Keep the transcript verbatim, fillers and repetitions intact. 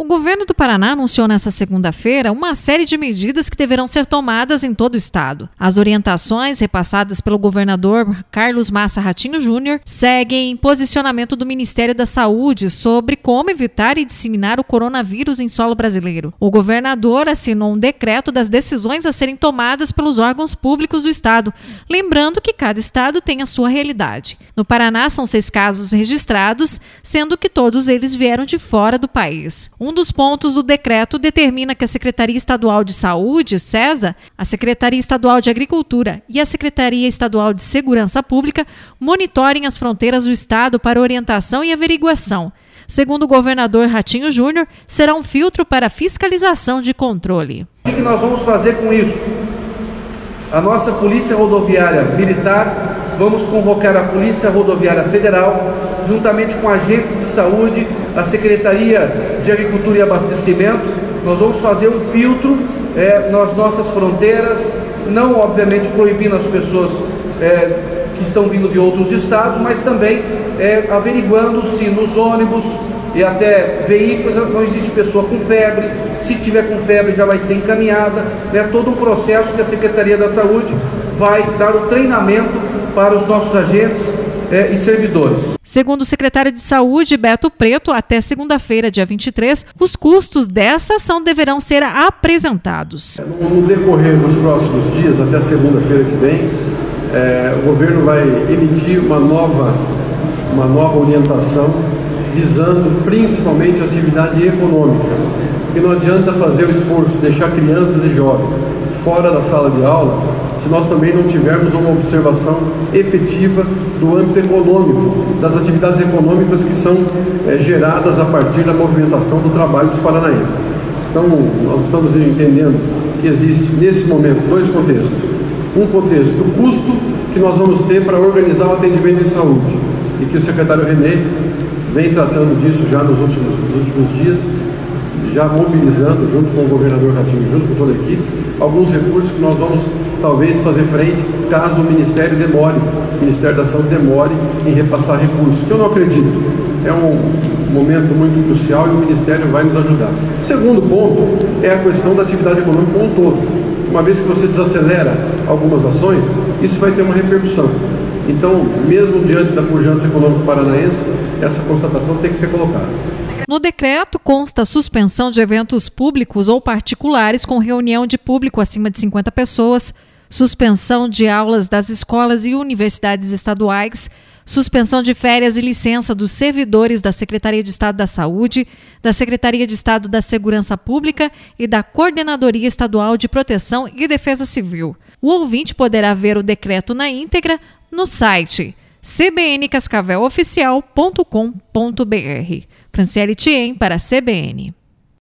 O governo do Paraná anunciou nesta segunda-feira uma série de medidas que deverão ser tomadas em todo o estado. As orientações repassadas pelo governador Carlos Massa Ratinho Júnior seguem posicionamento do Ministério da Saúde sobre como evitar e disseminar o coronavírus em solo brasileiro. O governador assinou um decreto das decisões a serem tomadas pelos órgãos públicos do estado, lembrando que cada estado tem a sua realidade. No Paraná são seis casos registrados, sendo que todos eles vieram de fora do país. Um dos pontos do decreto determina que a Secretaria Estadual de Saúde, SESA, a Secretaria Estadual de Agricultura e a Secretaria Estadual de Segurança Pública monitorem as fronteiras do estado para orientação e averiguação. Segundo o governador Ratinho Júnior, será um filtro para fiscalização de controle. O que nós vamos fazer com isso? A nossa Polícia Rodoviária Militar, vamos convocar a Polícia Rodoviária Federal, juntamente com agentes de saúde, a Secretaria de Agricultura e Abastecimento. Nós vamos fazer um filtro é, nas nossas fronteiras, não obviamente proibindo as pessoas é, que estão vindo de outros estados, mas também é, averiguando se nos ônibus e até veículos não existe pessoa com febre. Se tiver com febre já vai ser encaminhada, né? Todo um processo que a Secretaria da Saúde vai dar o treinamento para os nossos agentes é, e servidores. Segundo o secretário de Saúde, Beto Preto, até segunda-feira, dia vinte e três, os custos dessa ação deverão ser apresentados. No decorrer dos próximos dias, até segunda-feira que vem, é, o governo vai emitir uma nova, uma nova orientação visando principalmente a atividade econômica. Porque não adianta fazer o esforço, deixar crianças e jovens fora da sala de aula, se nós também não tivermos uma observação efetiva do âmbito econômico, das atividades econômicas que são é, geradas a partir da movimentação do trabalho dos paranaenses. Então, nós estamos entendendo que existe, nesse momento, dois contextos. Um contexto do custo que nós vamos ter para organizar o atendimento de saúde, e que o secretário René vem tratando disso já nos últimos, nos últimos dias, já mobilizando, junto com o governador Ratinho, junto com toda a equipe, alguns recursos que nós vamos talvez fazer frente caso o Ministério demore, o Ministério da Saúde demore em repassar recursos, que eu não acredito. É um momento muito crucial e o Ministério vai nos ajudar. O segundo ponto é a questão da atividade econômica como um todo. Uma vez que você desacelera algumas ações, isso vai ter uma repercussão. Então, mesmo diante da pujança econômica paranaense, essa constatação tem que ser colocada. No decreto consta a suspensão de eventos públicos ou particulares com reunião de público acima de cinquenta pessoas, suspensão de aulas das escolas e universidades estaduais, suspensão de férias e licença dos servidores da Secretaria de Estado da Saúde, da Secretaria de Estado da Segurança Pública e da Coordenadoria Estadual de Proteção e Defesa Civil. O ouvinte poderá ver o decreto na íntegra no site c b n cascavel oficial ponto com ponto b r. Franciele Thiem para a C B N.